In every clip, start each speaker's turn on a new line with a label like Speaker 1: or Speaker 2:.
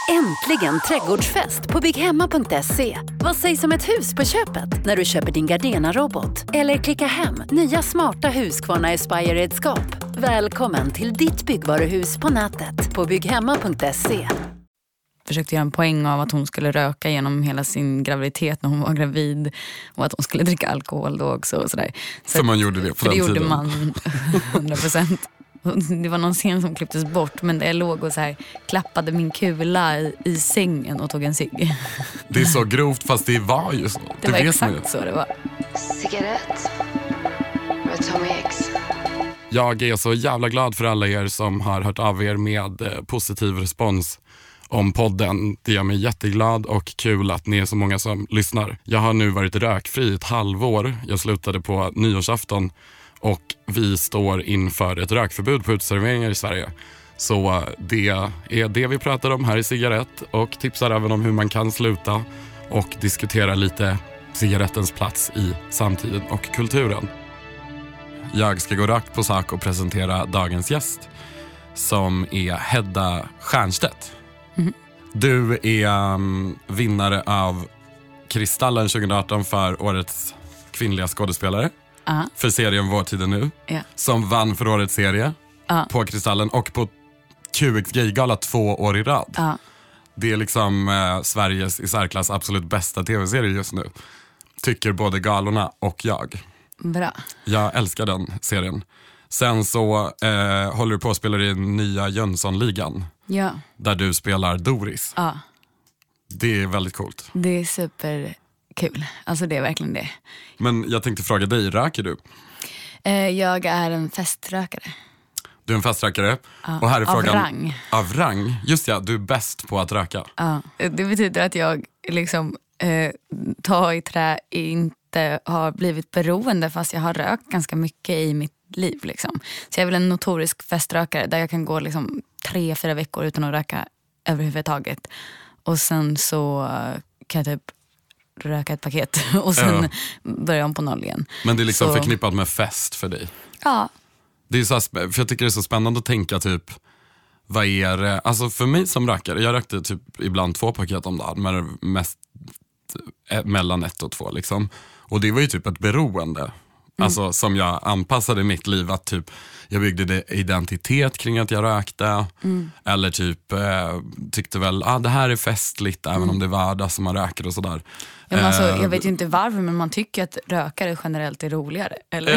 Speaker 1: Äntligen trädgårdsfest på bygghemma.se. Vad sägs om ett hus på köpet när du köper din Gardena-robot? Eller klicka hem nya smarta Husqvarna Aspire-redskap. Välkommen till ditt byggvaruhus på nätet på bygghemma.se.
Speaker 2: Försökte göra en poäng av att hon skulle röka genom hela sin graviditet när hon var gravid. Och att hon skulle dricka alkohol då också. Och sådär. Så
Speaker 3: för man gjorde det på den tiden.
Speaker 2: Det gjorde man 100%. Det var någon scen som klipptes bort, men där jag låg och så här klappade min kula i sängen och tog en cigg.
Speaker 3: Det är så grovt, fast det var ju så.
Speaker 2: Det var exakt så det var.
Speaker 4: Cigarett med Tommy X.
Speaker 3: Jag är så jävla glad för alla er som har hört av er med positiv respons om podden. Det gör mig jätteglad och kul att ni är så många som lyssnar. Jag har nu varit rökfri ett halvår. Jag slutade på nyårsafton. Och vi står inför ett rökförbud på uteserveringar i Sverige. Så det är det vi pratar om här i Cigarett. Och tipsar även om hur man kan sluta. Och diskutera lite cigarettens plats i samtiden och kulturen. Jag ska gå rakt på sak och presentera dagens gäst. Som är Hedda Stiernstedt. Mm. Du är vinnare av Kristallen 2018 för årets kvinnliga skådespelare. För serien Vår tiden nu. Som vann för årets serie på Kristallen och på QX Gaygala 2 år i rad. Det är liksom Sveriges i särklass absolut bästa tv-serie just nu. Tycker både galorna och jag.
Speaker 2: Bra.
Speaker 3: Jag älskar den serien. Sen så håller du på att spela i nya Jönssonligan.
Speaker 2: Ja.
Speaker 3: Där du spelar Doris. Det är väldigt coolt.
Speaker 2: Det är superkul. Alltså det är verkligen det.
Speaker 3: Men jag tänkte fråga dig, röker du?
Speaker 2: Jag är en feströkare.
Speaker 3: Du är en feströkare. Och här är frågan,
Speaker 2: av rang.
Speaker 3: Av rang? Just ja, du är bäst på att röka.
Speaker 2: Det betyder att jag liksom tar i trä inte har blivit beroende fast jag har rökt ganska mycket i mitt liv liksom. Så jag är väl en notorisk feströkare där jag kan gå liksom 3-4 veckor utan att röka överhuvudtaget. Och sen så kan jag typ röka ett paket och sen börja om på noll igen.
Speaker 3: Men det är liksom förknippat med fest för dig?
Speaker 2: Ja.
Speaker 3: Det är så, för jag tycker det är så spännande att tänka typ, vad är det? Alltså för mig som rökare, jag rökte typ ibland 2 paket om dagen, men mest mellan 1 och 2 liksom. Och det var ju typ ett beroende. Alltså som jag anpassade mitt liv att typ jag byggde identitet kring att jag rökte. Eller typ tyckte väl det här är festligt även om det är vardag som man röker och sådär.
Speaker 2: Ja, men alltså, jag vet ju inte varför, men man tycker att rökare generellt är roligare, eller?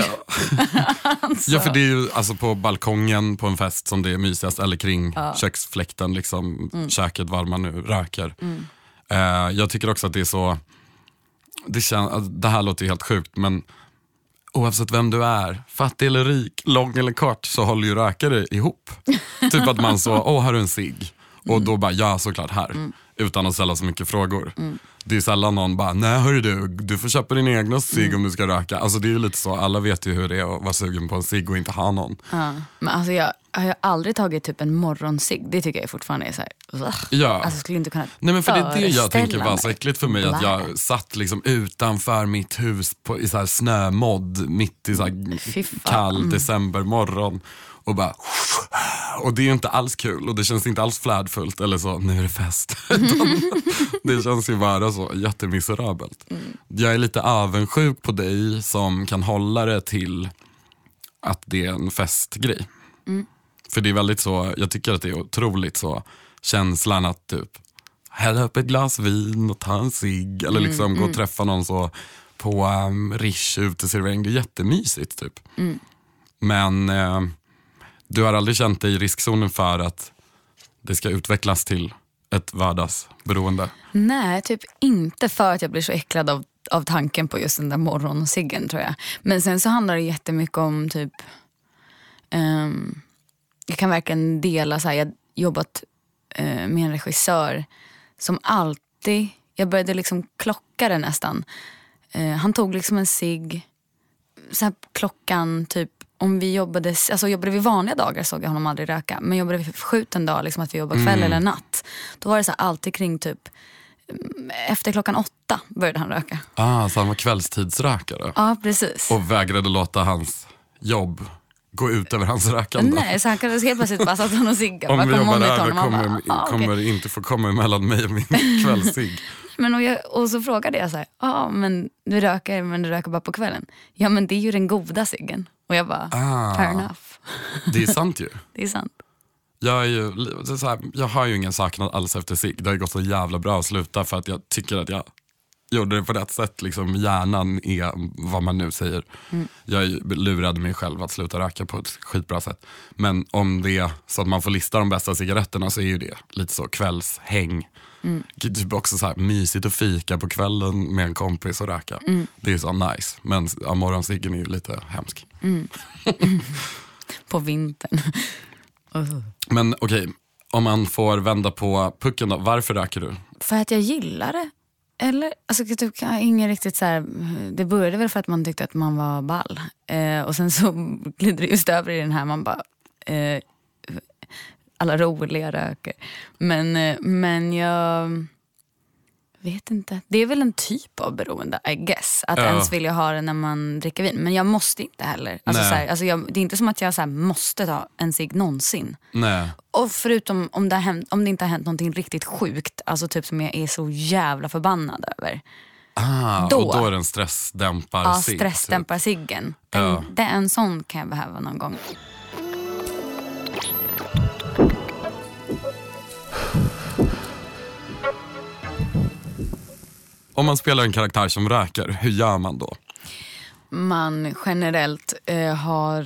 Speaker 3: Alltså. Ja, för det är ju alltså på balkongen på en fest som det är mysigast, eller kring köksfläkten liksom, köket var man nu röker. Jag tycker också att det är så det här låter ju helt sjukt, men oavsett vem du är, fattig eller rik, lång eller kort, så håller ju rökare ihop. Typ att man så, har du en cigg? Och då bara, ja såklart här. Utan att ställa så mycket frågor. Det är sällan någon bara, nej hörru du får köpa din egna cigg om du ska röka. Alltså det är ju lite så, alla vet ju hur det är att vara sugen på en cigg och inte ha någon.
Speaker 2: Men alltså jag har aldrig tagit typ en morgoncigg. Det tycker jag fortfarande är så här.
Speaker 3: Ja.
Speaker 2: Alltså skulle inte kunna.
Speaker 3: Nej, men för det är det jag tänker var så äckligt för mig. Att jag satt liksom utanför mitt hus i så här snömodd mitt i så här kall decembermorgon. Och bara, och det är ju inte alls kul och det känns inte alls flärdfullt eller så, nu är det fest. Det känns ju bara så jättemiserabelt. Jag är lite avundsjuk på dig som kan hålla det till att det är en festgrej. För det är väldigt så, jag tycker att det är otroligt så känslan att typ hälla upp ett glas vin och ta en cigg eller liksom gå och träffa någon så på Rish uteservering. Det är jättemysigt typ. Men du har aldrig känt dig i riskzonen för att det ska utvecklas till ett vardagsberoende?
Speaker 2: Nej, typ inte, för att jag blir så äcklad av tanken på just den där morgonciggen, tror jag. Men sen så handlar det jättemycket om typ jag kan verkligen dela så här, jag har jobbat med en regissör som alltid, jag började liksom klocka det nästan. Han tog liksom en cigg så här klockan typ, om vi jobbade vi vanliga dagar såg jag honom aldrig röka. Men jobbade vi förskjuten dag, liksom att vi jobbar kväll eller natt. Då var det så här, alltid kring typ efter 8:00 började han röka.
Speaker 3: Så han var kvällstidsrökare.
Speaker 2: Ja, precis.
Speaker 3: Och vägrade låta hans jobb gå ut över hans rökande?
Speaker 2: Nej, så han kan helt plötsligt bara satt honom och cigga.
Speaker 3: Om vi jobbar över kommer
Speaker 2: okay.
Speaker 3: inte få komma emellan mig och min kvällscigg.
Speaker 2: Men och så frågade jag så här, men du röker bara på kvällen. Ja, men det är ju den goda ciggen. Och jag bara, fair enough.
Speaker 3: Det är sant ju.
Speaker 2: Det är sant.
Speaker 3: Jag har ju ingen saknad alls efter cigg. Det har ju gått så jävla bra att sluta för att jag tycker att jag gjorde det på rätt sätt. Liksom, hjärnan är vad man nu säger. Jag lurade mig själv att sluta röka på ett skitbra sätt. Men om det är så att man får lista de bästa cigaretterna så är ju det lite så kvällshäng. Typ också så här mysigt att fika på kvällen med en kompis och röka. Det är så nice. Men morgonciggen är ju lite hemsk.
Speaker 2: På vintern.
Speaker 3: Men okej, om man får vända på pucken då, varför röker du?
Speaker 2: För att jag gillar det. Eller, alltså typ, ingen riktigt så här, det började väl för att man tyckte att man var ball. Och sen så glider det just över i den här, man bara, alla roliga röker. Men jag vet inte. Det är väl en typ av beroende, I guess. Att ens vilja ha det när man dricker vin. Men jag måste inte heller. Alltså, så här, alltså det är inte som att jag så här, måste ta en cigg någonsin.
Speaker 3: Nej.
Speaker 2: Och förutom om det inte har hänt någonting riktigt sjukt. Alltså typ som jag är så jävla förbannad över.
Speaker 3: Och då är det en stressdämpar-cigg.
Speaker 2: Ja, stressdämpar-ciggen. Det är en sån kan jag behöva någon gång.
Speaker 3: Om man spelar en karaktär som röker, hur gör man då?
Speaker 2: Man generellt har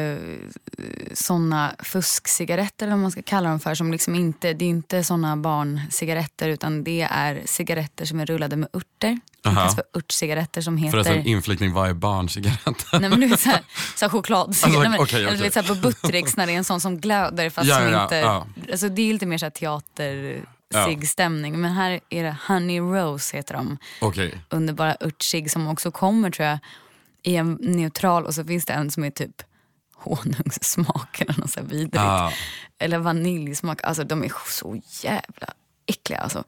Speaker 2: såna fuskcigaretter, eller vad man ska kalla dem för, som liksom inte, det är inte såna barncigaretter, utan det är cigaretter som är rullade med örter. Det kallas för örtcigaretter som heter...
Speaker 3: Förresten, inflikning, vad är barncigaretter?
Speaker 2: Nej, men du vet så här chokladcigaretter.
Speaker 3: Okay.
Speaker 2: Eller du vet så här på Buttericks när det är en sån som glöder fast som inte... Alltså det är lite mer så här teater... cigg-stämning. Men här är det Honey Rose heter de. Underbara örtcigg som också kommer tror jag i en neutral, och så finns det en som är typ honungssmak eller något så här vidrigt. Eller vaniljsmak. Alltså de är så jävla äckliga alltså.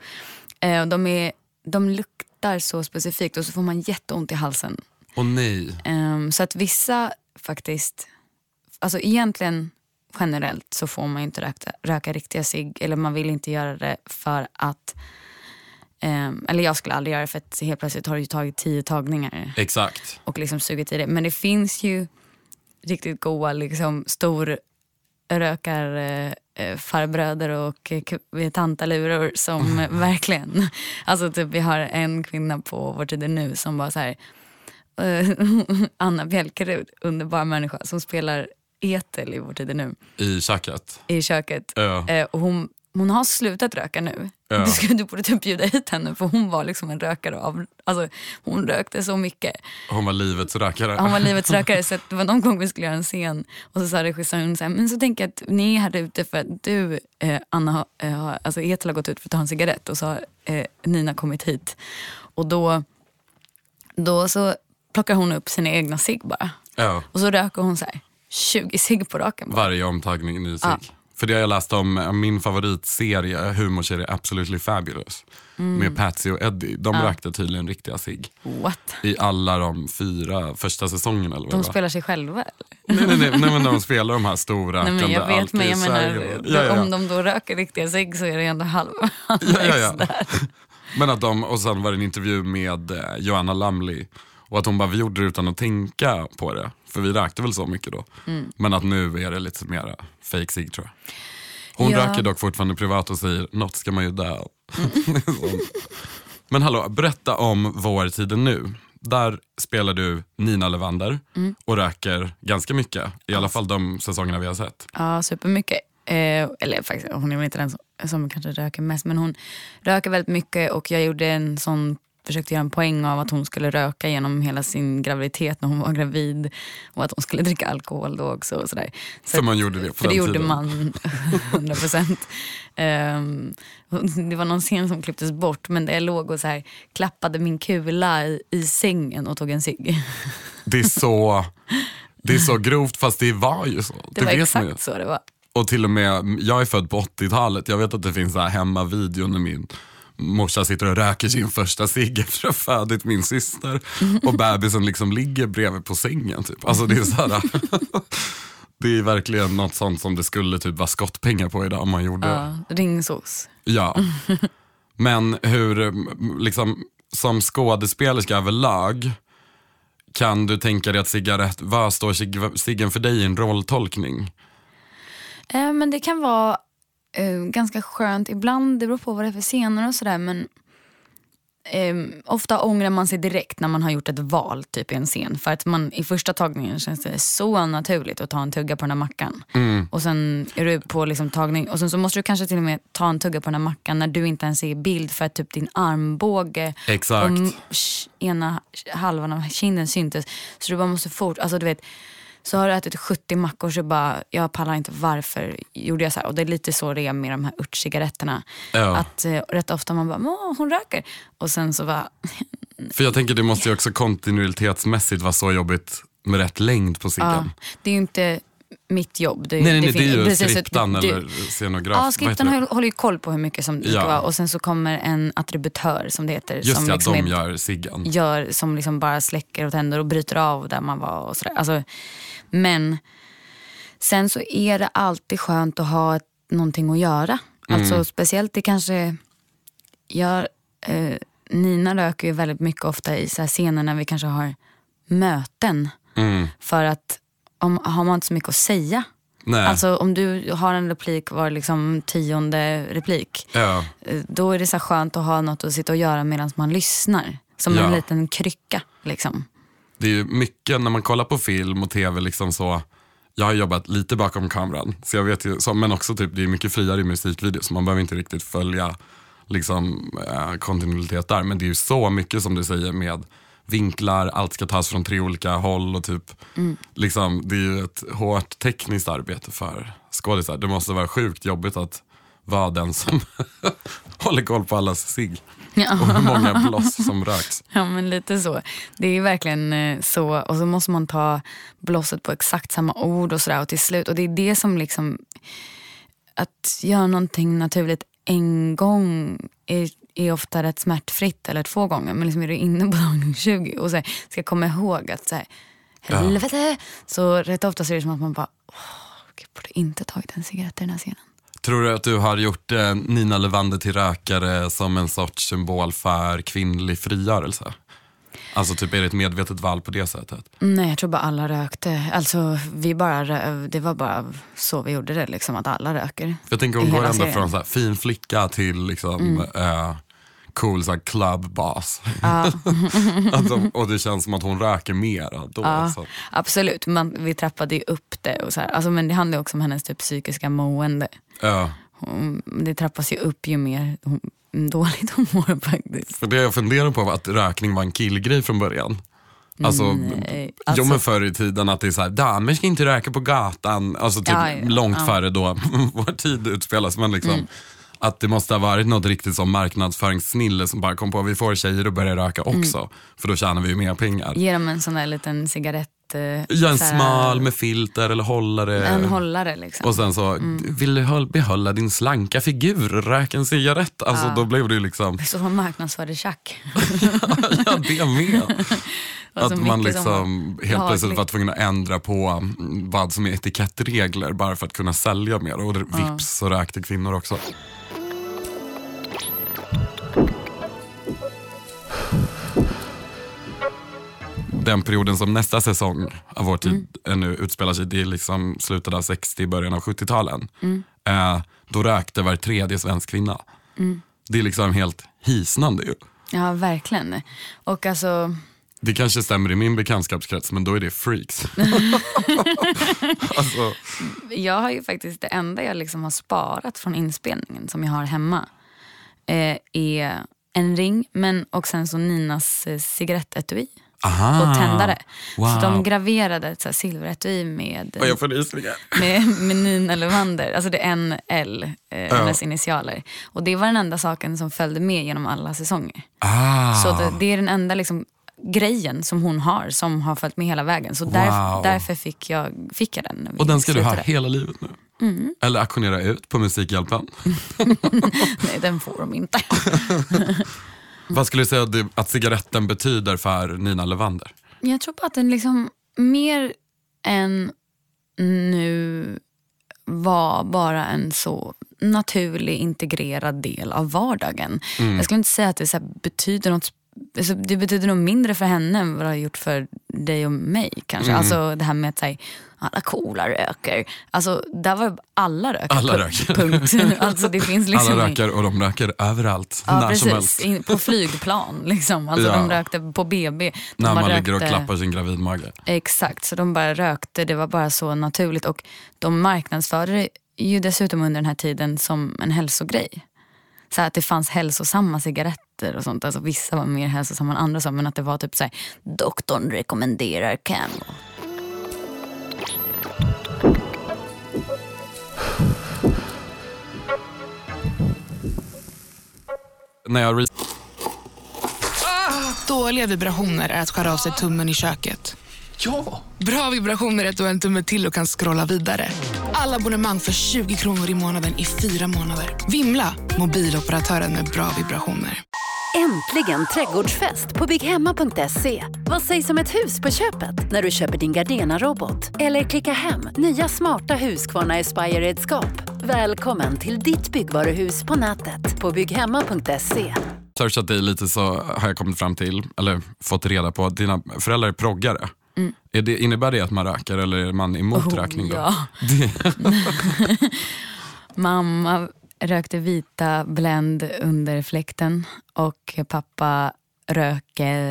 Speaker 2: De luktar så specifikt och så får man jätteont i halsen.
Speaker 3: Nej.
Speaker 2: Så att vissa faktiskt, alltså egentligen generellt så får man inte röka riktiga cigg, eller man vill inte göra det för att eller jag skulle aldrig göra det för att helt plötsligt har det ju tagit 10 tagningar.
Speaker 3: Exakt.
Speaker 2: Och liksom sugit i det. Men det finns ju riktigt goda liksom storrökar farbröder och tantaluror som verkligen, alltså typ vi har en kvinna på Vår tid nu som bara så här Anna Bjälkerud, underbar människa som spelar Etel i Vår tid nu. I köket. Och hon har slutat röka nu. Du borde typ bjuda hit henne, för hon var liksom en rökare av, alltså hon rökte så mycket.
Speaker 3: Hon var livets rökare.
Speaker 2: Så det var någon gång vi skulle göra en scen och så sa regissören så här, men så tänker jag att ni är här ute för att du Anna alltså Etel har gått ut för att ta en cigarett, och så har Nina kommit hit. Och då så plockar hon upp sina egna cigg bara. Och så röker hon så här 20 cigg på raken bara.
Speaker 3: Varje omtagning ny cigg. För det har jag läst om min favoritserie, humorserie Absolutely Fabulous. Med Patsy och Eddie. De rökte tydligen riktiga cigg.
Speaker 2: What?
Speaker 3: I alla de 4 första säsongerna. Eller
Speaker 2: de spelar sig själva eller?
Speaker 3: Nej, men de spelar de här stora rökande.
Speaker 2: Nej, men jag vet, men jag menar, om de då röker riktiga cigg så är det ändå halva.
Speaker 3: Men att och sen var det en intervju med Joanna Lumley. Och att hon bara, vi gjorde det utan att tänka på det. För vi rökte väl så mycket då. Men att nu är det lite mer fake cigg tror jag. Hon röker dock fortfarande privat och säger, något ska man ju dö. Men hallå, berätta om Vår tid nu. Där spelar du Nina Levander och röker ganska mycket. I alla fall de säsongerna vi har sett.
Speaker 2: Ja, supermycket. Eller faktiskt, hon är väl inte den som kanske röker mest. Men hon röker väldigt mycket, och jag gjorde en sån, försökte göra en poäng av att hon skulle röka genom hela sin graviditet när hon var gravid, och att hon skulle dricka alkohol då också och sådär.
Speaker 3: För man gjorde det på
Speaker 2: för
Speaker 3: den
Speaker 2: det
Speaker 3: tiden.
Speaker 2: Gjorde man 100%. Det var någon scen som klipptes bort, men där jag låg och så här klappade min kula i sängen och tog en cigg.
Speaker 3: Det är så grovt, fast det var ju så.
Speaker 2: Det var exakt så det var.
Speaker 3: Och till och med, jag är född på 80-talet. Jag vet att det finns så här hemma-video när min morsa sitter och röker sin första cigg efter att ha födit min syster. Och bebisen liksom ligger bredvid på sängen typ. Alltså det är så här. Det är verkligen något sånt som det skulle typ vara skottpengar på idag om man gjorde.
Speaker 2: Ja, ringsås.
Speaker 3: Ja. Men hur, liksom, som skådespelerska överlag, kan du tänka dig att vad står ciggen för dig i en rolltolkning?
Speaker 2: Men det kan vara ganska skönt ibland, det beror på vad det är för scener och sådär, men ofta ångrar man sig direkt när man har gjort ett val typ i en scen, för att man i första tagningen känns det så naturligt att ta en tugga på den här mackan och sen är du på liksom tagning och sen så måste du kanske till och med ta en tugga på den här mackan när du inte ens är i bild för att typ din armbåge
Speaker 3: Exakt.
Speaker 2: och ena halvan av kinden syntes, så du bara måste alltså du vet, så har du ätit 70 mackor så bara, jag pallar inte, varför gjorde jag så här? Och det är lite så det är med de här örtcigaretterna.
Speaker 3: Ja.
Speaker 2: Att rätt ofta man bara, hon röker. Och sen så bara...
Speaker 3: För jag tänker det måste ju också kontinuitetsmässigt vara så jobbigt med rätt längd på ciggen.
Speaker 2: Ja, det är ju inte mitt jobb.
Speaker 3: Nej, det är ju
Speaker 2: precis,
Speaker 3: skriptan eller scenograf.
Speaker 2: Ja, skriptan håller ju koll på hur mycket som det ska vara. Och sen så kommer en attributör som det heter.
Speaker 3: Just
Speaker 2: som
Speaker 3: det,
Speaker 2: liksom
Speaker 3: de gör ciggen.
Speaker 2: Som liksom bara släcker och tänder och bryter av där man var och sådär. Alltså, men sen så är det alltid skönt att ha någonting att göra. Alltså speciellt det kanske... Nina röker ju väldigt mycket ofta i så här scener när vi kanske har möten. För att har man inte så mycket att säga.
Speaker 3: Nej.
Speaker 2: Alltså om du har en replik var liksom 10:e replik.
Speaker 3: Ja.
Speaker 2: Då är det så skönt att ha något att sitta och göra medan man lyssnar. Som en liten krycka liksom.
Speaker 3: Det är ju mycket när man kollar på film och tv liksom så. Jag har jobbat lite bakom kameran. Så jag vet ju, men också typ det är mycket friare i musikvideo. Så man behöver inte riktigt följa liksom, kontinuitet där. Men det är ju så mycket som du säger med vinklar, allt ska tas från 3 olika håll och typ liksom, det är ju ett hårt tekniskt arbete för skådisar. Det måste vara sjukt jobbigt att vara den som håller koll på allas cigg och hur många bloss som röks.
Speaker 2: Ja, men lite så. Det är verkligen så. Och så måste man ta blosset på exakt samma ord och sådär. Och till slut, och det är det som liksom, att göra någonting naturligt en gång är ofta rätt smärtfritt, eller 2 gånger. Men liksom är du inne på dag 20 och så här, ska komma ihåg att så här, helvete. Så rätt ofta så är det som att man bara, jag borde inte tagit en cigarett i den här scenen.
Speaker 3: Tror du att du har gjort Nina Levander till rökare som en sorts symbol för kvinnlig frigörelse? Alltså typ är det ett medvetet val på det sättet?
Speaker 2: Nej, jag tror bara alla rökte. Alltså det var bara så vi gjorde det liksom, att alla röker.
Speaker 3: För jag tänker hon går ända från så här, fin flicka till liksom cool så här, clubbas. Alltså, och det känns som att hon röker mer då.
Speaker 2: Ja,
Speaker 3: så.
Speaker 2: absolut. Vi trappade ju upp det och så här. Alltså, men det handlar också om hennes typ psykiska mående.
Speaker 3: Ja.
Speaker 2: Det trappas ju upp ju mer dåligt hon mår faktiskt.
Speaker 3: För det jag funderar på var att rökning var en killgrej från början. Alltså, jo men förr i tiden att det är så här, damer ska inte röka på gatan. Alltså typ långt före då vår tid utspelas. Men liksom att det måste ha varit något riktigt som marknadsföringssnille som bara kom på att vi får tjejer att börja röka också. För då tjänar vi ju mer pengar.
Speaker 2: Ge dem en sån där liten cigarett.
Speaker 3: Ja, en smal med filter eller hållare.
Speaker 2: En hållare liksom.
Speaker 3: Och sen så, vill du behålla din slanka figur, rök en cigarett. Alltså då blev det ju liksom.
Speaker 2: Så man marknadsförde tjack.
Speaker 3: Ja, det med. Att man liksom
Speaker 2: som
Speaker 3: helt plötsligt var tvungen att ändra på vad som är etikettregler bara för att kunna sälja mer. Och vips så rökte kvinnor också. Den perioden som nästa säsong av vår tid nu utspelar sig, det är liksom slutet av 60, början av 70-talen. Då rökte var 3:e svensk kvinna. Det är liksom helt hisnande ju.
Speaker 2: Ja, verkligen. Och alltså...
Speaker 3: Det kanske stämmer i min bekantskapskrets, men då är det freaks. Alltså.
Speaker 2: Jag har ju faktiskt, det enda jag liksom har sparat från inspelningen som jag har hemma är en ring, men och sen så Ninas cigarettetui.
Speaker 3: Aha,
Speaker 2: och tändare.
Speaker 3: wow.
Speaker 2: Så de graverade ett silveretui med Nina Levander. Alltså det är en L, hennes initialer. Och det var den enda saken som följde med genom alla säsonger. Så det är den enda liksom grejen som hon har, som har följt med hela vägen. Så därför fick jag den.
Speaker 3: Och den ska du ha hela livet nu? Eller auktionera ut på Musikhjälpen?
Speaker 2: Nej, den får de inte.
Speaker 3: Vad skulle du säga att cigaretten betyder för Nina Levander?
Speaker 2: Jag tror på att den liksom mer än nu var bara en så naturlig integrerad del av vardagen. Jag skulle inte säga att det så här betyder något. Alltså, det betyder nog mindre för henne än vad det har gjort för dig och mig kanske. Alltså det här med att säga alla coola röker. Alltså där var alla röker.
Speaker 3: Alla röker.
Speaker 2: Punkt. Alltså det finns liksom
Speaker 3: alla röker och de röker överallt.
Speaker 2: Ja,
Speaker 3: när som
Speaker 2: precis.
Speaker 3: helst.
Speaker 2: På flygplan liksom. Alltså de rökte på BB.
Speaker 3: När man
Speaker 2: rökte,
Speaker 3: ligger och klappar sin gravidmage.
Speaker 2: Exakt, så de bara rökte. Det var bara så naturligt. Och de marknadsförde det ju dessutom under den här tiden som en hälsogrej. Så att det fanns hälsosamma cigaretter och sånt. Alltså vissa var mer hälsosamma än andra så, men att det var typ så här: doktorn rekommenderar Camel.
Speaker 3: När jag
Speaker 5: Dåliga vibrationer är att skära av sig tummen i köket.
Speaker 6: Ja!
Speaker 5: Bra vibrationer är att du har en tumme till och kan scrolla vidare. Alla abonnemang för 20 kronor i månaden i 4 månader. Vimla! Mobiloperatören med bra vibrationer.
Speaker 1: Äntligen trädgårdsfest på bygghemma.se. Vad sägs om ett hus på köpet när du köper din Gardena-robot? Eller klicka hem nya smarta Husqvarna Aspire-redskap. Välkommen till ditt byggvaruhus på nätet på bygghemma.se.
Speaker 3: searchat dig lite så har jag kommit fram till, eller fått reda på att dina föräldrar är proggare. Innebär det att man röker eller är man emot rökning då?
Speaker 2: Ja. Mamma rökte vita Blend under fläkten och pappa röker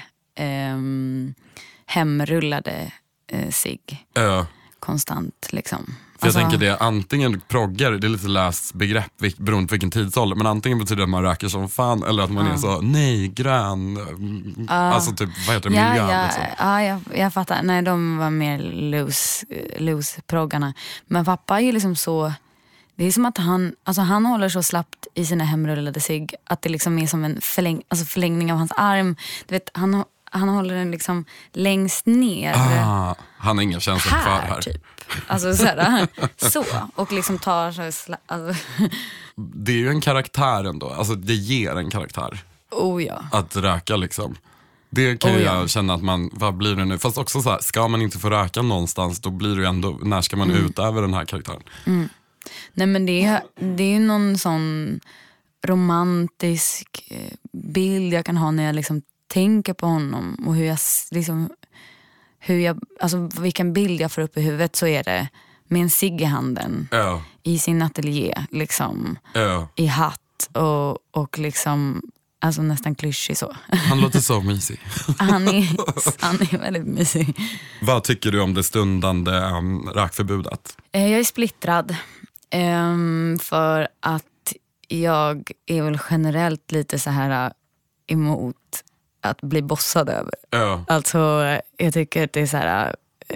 Speaker 2: hemrullade cigg konstant liksom.
Speaker 3: För jag tänker det, antingen proggar, det är lite läst begrepp beroende på vilken tidsålder, men antingen betyder det att man röker som fan eller att man är så, nej, grön, alltså typ, vad heter det, miljö liksom.
Speaker 2: Ja, jag fattar, nej de var mer loose proggarna. Men pappa är ju liksom så, det är som att han håller så slappt i sina hemrullade cigg att det liksom är som en förlängning av hans arm. Du vet, han håller den liksom längst ner.
Speaker 3: Han har ingen känsla kvar här.
Speaker 2: Typ. Alltså så och liksom tar så alltså.
Speaker 3: Det är ju en karaktär ändå. Alltså det ger en karaktär.
Speaker 2: Oh ja.
Speaker 3: Att röka liksom. Det kan jag känna att man, vad blir det nu? Fast också så här, ska man inte få röka någonstans, då blir det ju ändå, när ska man utöver den här karaktären?
Speaker 2: Nej men det är ju någon sån romantisk bild jag kan ha när jag liksom tänker på honom och alltså vilken bild jag får upp i huvudet, så är det med en cigg i handen i sin ateljé liksom, i hatt och liksom, alltså nästan klyschig så.
Speaker 3: Han låter så mysig.
Speaker 2: Han är väldigt mysig.
Speaker 3: Vad tycker du om det stundande rökförbudet?
Speaker 2: Jag är splittrad för att jag är väl generellt lite så här emot att bli bossad över. Alltså jag tycker att det är så här,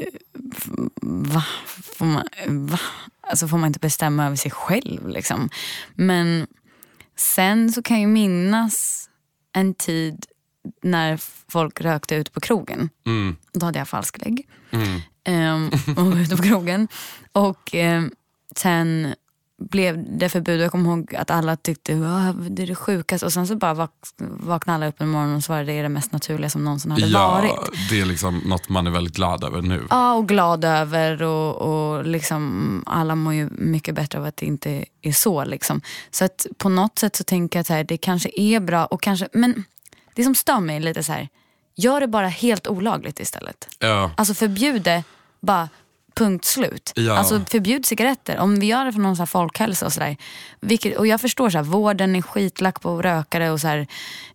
Speaker 2: Alltså får man inte bestämma över sig själv liksom. Men sen så kan jag minnas en tid när folk rökte ut på krogen. Då hade jag falsklägg och ute på krogen. Och sen blev det förbud. Jag kommer ihåg att alla tyckte det är det sjukaste. Och sen så bara vaknade alla upp en morgon och svarade det är det mest naturliga som någonsin hade varit.
Speaker 3: Ja, det är liksom något man är väldigt glad över nu.
Speaker 2: Ja, och glad över och liksom alla mår ju mycket bättre av att det inte är så liksom. Så att på något sätt så tänker jag att här, det kanske är bra och kanske, men det som stör mig lite så här, gör det bara helt olagligt istället. Alltså förbjude bara punkt slut. Alltså förbjud cigaretter. Om vi gör det för någon så här folkhälsa och sådär. Och jag förstår så här, vården är skitlack på rökare och så här.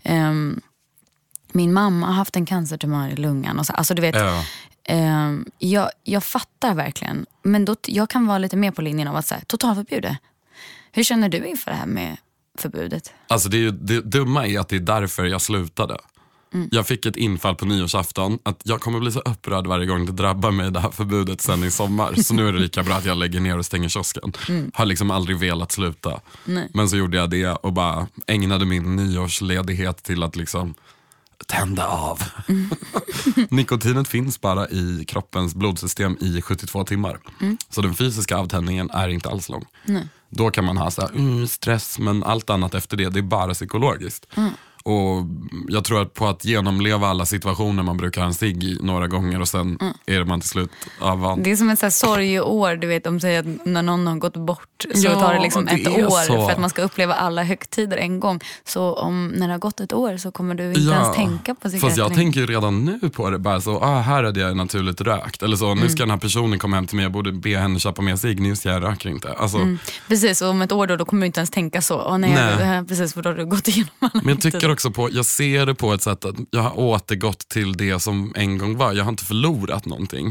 Speaker 2: Min mamma har haft en cancertumör i lungan och så. Alltså du vet. Jag fattar verkligen. Men då, jag kan vara lite mer på linjen av att säga totalförbud det. Hur känner du inför det här med förbudet? Alltså
Speaker 3: det dumma är att det är därför jag slutade. Jag fick ett infall på nyårsafton att jag kommer bli så upprörd varje gång det drabbar mig, det här förbudet sen i sommar. Så nu är det lika bra att jag lägger ner och stänger kiosken. Har liksom aldrig velat sluta. Men så gjorde jag det och bara ägnade min nyårsledighet till att liksom tända av. Nikotinet finns bara i kroppens blodsystem i 72 timmar. Så den fysiska avtändningen är inte alls lång. Då kan man ha så här, stress, men allt annat efter det är bara psykologiskt. Och jag tror att på att genomleva alla situationer man brukar ha en cigg i några gånger och sen är man till slut avvand.
Speaker 2: Det är som ett så här sorgeår, du vet, de säger att när någon har gått bort så tar det liksom ett år för att man ska uppleva alla högtider en gång. Så när det har gått ett år så kommer du inte ens tänka på cigaretten.
Speaker 3: Fast jag tänker ju redan nu på det, bara så, här hade jag naturligt rökt. Eller så, nu ska den här personen komma hem till mig, jag borde be henne köpa med cigg, nu ska jag röka inte. Alltså,
Speaker 2: Precis, och om ett år då kommer du inte ens tänka så. Nej. Precis, för då har du gått igenom alla.
Speaker 3: Men jag tycker också på, jag ser det på ett sätt att jag har återgått till det som en gång var. Jag har inte förlorat någonting.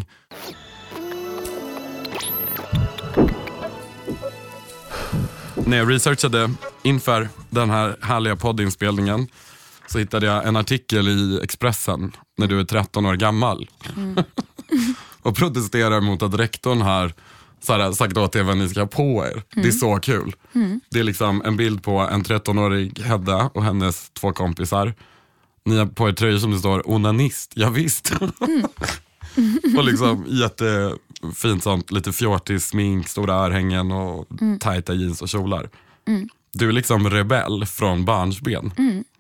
Speaker 3: När jag researchade inför den här härliga poddinspelningen så hittade jag en artikel i Expressen när du är 13 år gammal. Och protesterar mot att rektorn har sagt åt er vad ni ska ha på er. Det är så kul. Det är liksom en bild på en 13-årig Hedda och hennes 2 kompisar. Ni har på er tröjor som det står onanist. Ja, visst. Och liksom jättefint sånt, lite fjortis smink, stora örhängen och tajta jeans och kjolar. Du är liksom rebell från barnsben.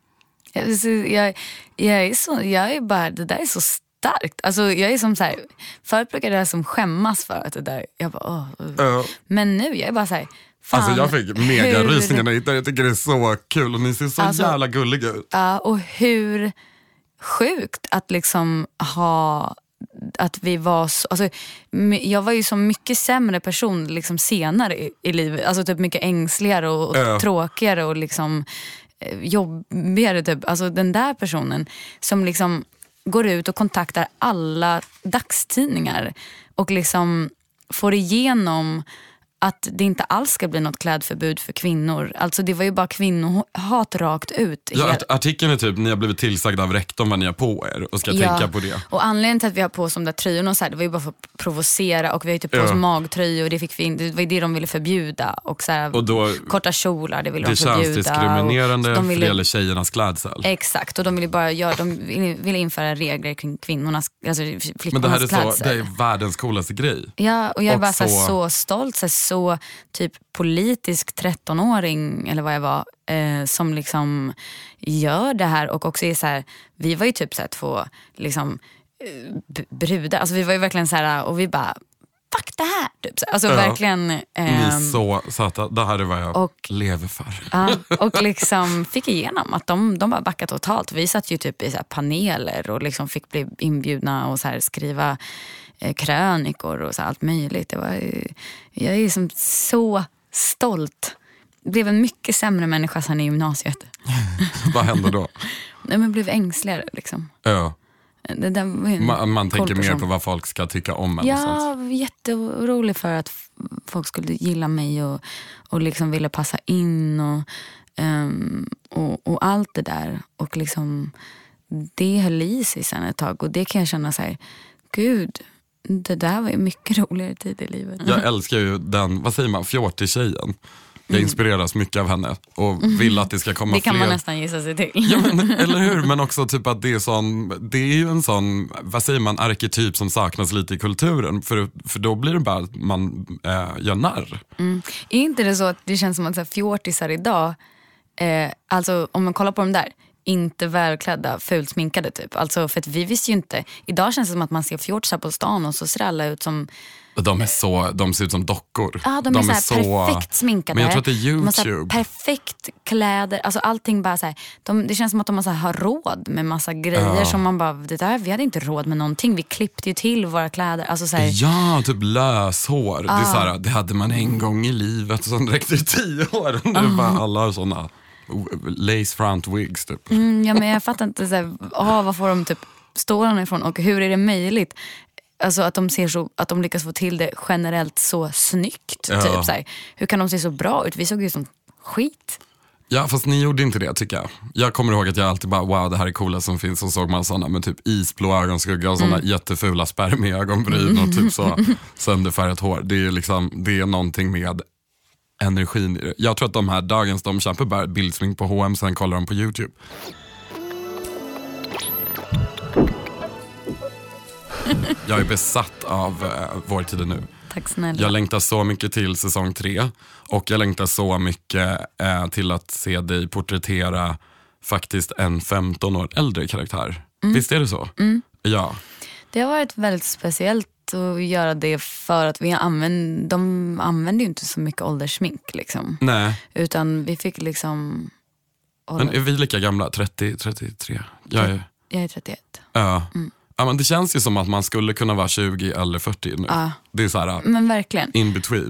Speaker 2: Jag är bara, det där är så starkt. Alltså jag är som så här, förut brukade jag som skämmas för att det där, jag bara, men nu jag är bara så här, fan,
Speaker 3: alltså jag fick mega rysningar när jag tycker det är så kul och ni ser så jävla gulliga ut.
Speaker 2: Ja, och hur sjukt att liksom att vi var så, alltså, jag var ju så mycket sämre person liksom senare i livet, alltså typ mycket ängsligare och tråkigare och liksom jobbigare typ. Alltså den där personen som liksom går ut och kontaktar alla dagstidningar och liksom får igenom att det inte alls ska bli något klädförbud för kvinnor. Alltså det var ju bara kvinnohat rakt ut.
Speaker 3: Ja, artikeln är typ, ni har blivit tillsagda av rektorn vad ni har på er och ska tänka på det.
Speaker 2: Och anledningen till att vi har på som där tröjorna och så här, det var ju bara för att provocera och vi har ju typ på oss magtröjor och det var ju det de ville förbjuda och så här, och då, korta kjolar, det ville de förbjuda. Det känns
Speaker 3: diskriminerande för det gäller tjejernas klädsel.
Speaker 2: Exakt, och de ville bara ville införa regler kring kvinnornas, alltså flickornas klädsel.
Speaker 3: Men det är världens coolaste grej.
Speaker 2: Ja, och jag är bara så stolt, så typ politisk 13-åring eller vad jag var, som liksom gör det här och också är så här, vi var ju typ så här 2 liksom brudar, alltså vi var ju verkligen så här och vi bara fuck det här typ. Alltså verkligen
Speaker 3: ni är så söta, det här är vad jag lever för.
Speaker 2: Ja, och liksom fick igenom att de bara backade totalt. Vi satt ju typ i så här paneler och liksom fick bli inbjudna och så här skriva krönikor och så allt möjligt. Jag är liksom så stolt. Blev en mycket sämre människa sen i gymnasiet.
Speaker 3: Vad hände då?
Speaker 2: Nej, men blev ängsligare liksom.
Speaker 3: Ja.
Speaker 2: Det där
Speaker 3: man tänker mer på vad folk ska tycka om en.
Speaker 2: Ja, jätteorolig för att folk skulle gilla mig och liksom ville passa in och allt det där. Och liksom det höll i sig sen ett tag och det kan jag känna så här, gud, det där var ju mycket roligare tid i livet.
Speaker 3: Jag älskar ju den, vad säger man, fjortis-tjejen. Jag inspireras mycket av henne och vill att det ska komma fler.
Speaker 2: Det kan man nästan gissa sig till.
Speaker 3: Ja, men, eller hur? Men också typ att det är ju en sån, vad säger man, arketyp som saknas lite i kulturen. För då blir det bara att man gör narr.
Speaker 2: Är inte det så att det känns som att så här, fjortisar idag, alltså om man kollar på dem där, inte välklädda, fult sminkade typ. Alltså för att vi visste ju inte. Idag känns det som att man ser fjortisar på stan och så ser alla ut som... De ser ut som dockor. Ja, de är så perfekt sminkade.
Speaker 3: Men jag tror att det är YouTube.
Speaker 2: De har så perfekt kläder. Alltså allting bara så här, det känns som att de har råd med massa grejer som man bara, vi hade inte råd med någonting. Vi klippte ju till våra kläder. Alltså så här,
Speaker 3: ja, typ löshår. Det är så här, det hade man en gång i livet och sen räckte det 10 år. Och nu bara alla har såna lace front wigs typ.
Speaker 2: Ja, men jag fattar inte så här, vad får de typ stålarna ifrån och hur är det möjligt? Alltså att de lyckas få till det generellt så snyggt typ så här. Hur kan de se så bra ut? Vi såg ju som skit.
Speaker 3: Ja, fast ni gjorde inte det tycker jag. Jag kommer ihåg att jag alltid bara, wow, det här är coola som finns. Och såg man sådana med typ isblå ögonskugga och sådana jättefula spermieögonbryn och typ så sönderfärgat hår. Det är liksom, det är någonting med energin i det. Jag tror att de här dagens, de köper bara bildsmink på H&M, sen kollar de på YouTube. Jag är besatt av Vår tid är nu.
Speaker 2: Tack snälla.
Speaker 3: Jag längtar så mycket till säsong 3. Och jag längtar så mycket till att se dig porträttera faktiskt en 15 år äldre karaktär. Visst är det så? Ja.
Speaker 2: Det har varit väldigt speciellt att göra det för att de använder ju inte så mycket ålderssmink liksom.
Speaker 3: Nej.
Speaker 2: Utan vi fick liksom...
Speaker 3: Men är vi lika gamla? 30, 33? Jag är
Speaker 2: 31.
Speaker 3: Ja. Ja, men det känns ju som att man skulle kunna vara 20 eller 40 nu. Det är så här,
Speaker 2: men verkligen.
Speaker 3: In between.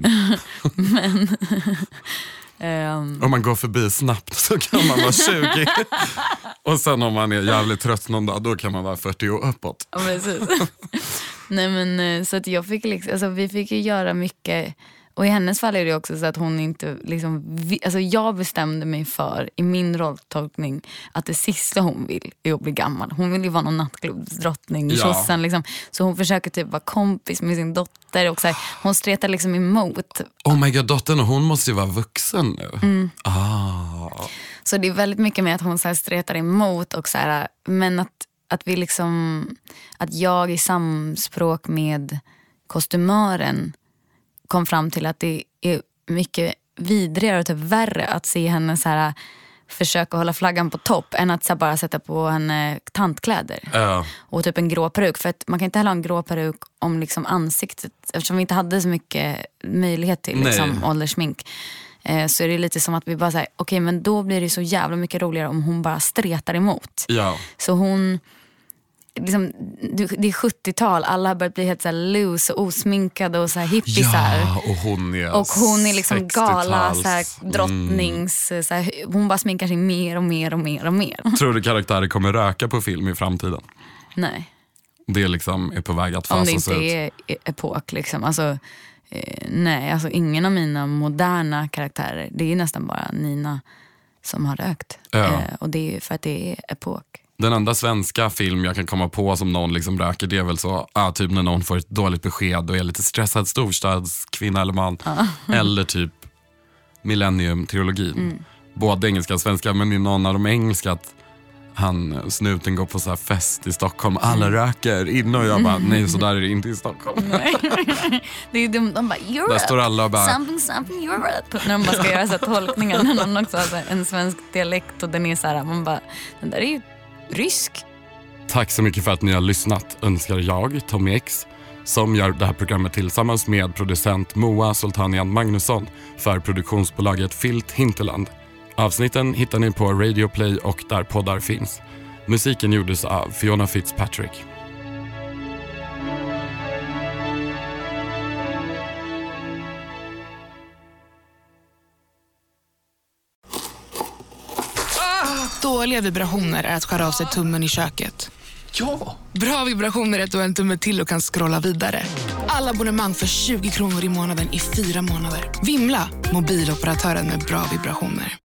Speaker 3: Om man går förbi snabbt så kan man vara 20. Och sen om man är jävligt trött någon dag, då kan man vara 40 och uppåt.
Speaker 2: Ja, precis. Nej, men så att jag fick liksom, alltså, vi fick ju göra mycket. Och i hennes fall är det också så att hon inte liksom, alltså jag bestämde mig för i min rolltolkning att det sista hon vill är att bli gammal. Hon vill ju vara någon nattklubbsdrottning, tjossen liksom. Så hon försöker typ vara kompis med sin dotter och så här, hon stretar liksom emot.
Speaker 3: Oh my god, dottern, hon måste ju vara vuxen nu.
Speaker 2: Så det är väldigt mycket med att hon så här stretar emot och så här, men att vi liksom, att jag i samspråk med kostymören kom fram till att det är mycket vidrigare och typ värre att se henne så här försöka hålla flaggan på topp än att så här bara sätta på henne tantkläder och typ en grå peruk, för att man kan inte heller ha en grå peruk om liksom ansiktet, eftersom vi inte hade så mycket möjlighet till liksom ålderssmink. Så är det lite som att vi bara säger okej, men då blir det så jävla mycket roligare om hon bara stretar emot. Så hon liksom, det är 70-tal, alla har börjat bli helt så här loose och osminkade och så här hippisar.
Speaker 3: Och hon är
Speaker 2: liksom gala så här, drottnings så här, hon bara sminkar sig mer och mer och mer och mer.
Speaker 3: Tror du karaktärer kommer röka på film i framtiden?
Speaker 2: Nej.
Speaker 3: Det är liksom är på väg att fasas ut.
Speaker 2: Om det inte är epok liksom. Alltså, nej, alltså ingen av mina moderna karaktärer, det är nästan bara Nina som har rökt. Och det är för att det är epok.
Speaker 3: Den enda svenska film jag kan komma på som någon liksom röker, det är väl så typ när någon får ett dåligt besked och är lite stressad storstadskvinna eller man. Eller typ Millennium-trilogin. Både engelska och svenska, men i någon av de engelska att snuten går på så här fest i Stockholm. Alla röker inne och jag bara, nej, så där är det inte i Stockholm.
Speaker 2: Det är de bara, Europe.
Speaker 3: Där står alla och bara
Speaker 2: something Europe. När de bara ska göra så här tolkningar. När någon också har så här en svensk dialekt och den är så här, man bara, den där är ju rysk.
Speaker 3: Tack så mycket för att ni har lyssnat, önskar jag, Tommy X, som gör det här programmet tillsammans med producent Moa Sultanian Magnusson för produktionsbolaget Filt Hinterland. Avsnitten hittar ni på Radio Play och där poddar finns. Musiken gjordes av Fiona Fitzpatrick.
Speaker 5: Dåliga vibrationer är att skära av sig tummen i köket.
Speaker 6: Ja!
Speaker 5: Bra vibrationer är att du har en tumme till och kan scrolla vidare. Alla abonnemang för 20 kronor i månaden i 4 månader. Vimla, mobiloperatören med bra vibrationer.